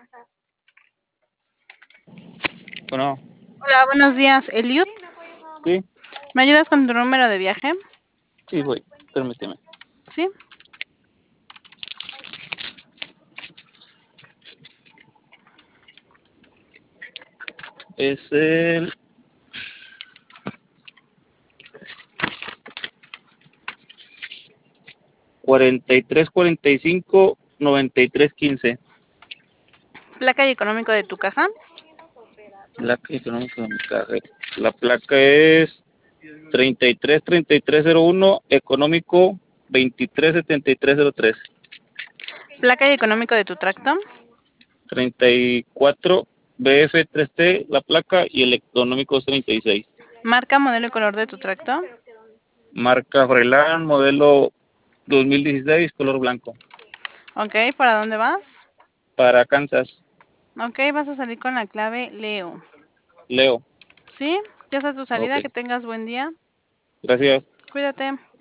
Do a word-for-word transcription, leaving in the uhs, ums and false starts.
Bueno, Hola, buenos días, Eliud. sí, ¿Me ayudas con tu número de viaje? sí, voy. Permíteme. Sí. Es el cuarenta y tres cuarenta y cinco noventa y tres quince. Placa y económico de tu caja. Placa económica de mi caja. La placa es treinta y tres treinta y tres cero uno, económico veintitrés setenta y tres cero tres. Placa y económico de tu tracto. treinta y cuatro B F tres T la placa y el económico es treinta y seis. Marca, modelo y color de tu tracto. Marca Freiland, modelo dos mil dieciséis, color blanco. Ok, ¿para dónde vas? Para Kansas. Ok, vas a salir con la clave Leo. Leo. ¿Sí? Ya está tu Ok, salida, que tengas buen día. gracias. Cuídate.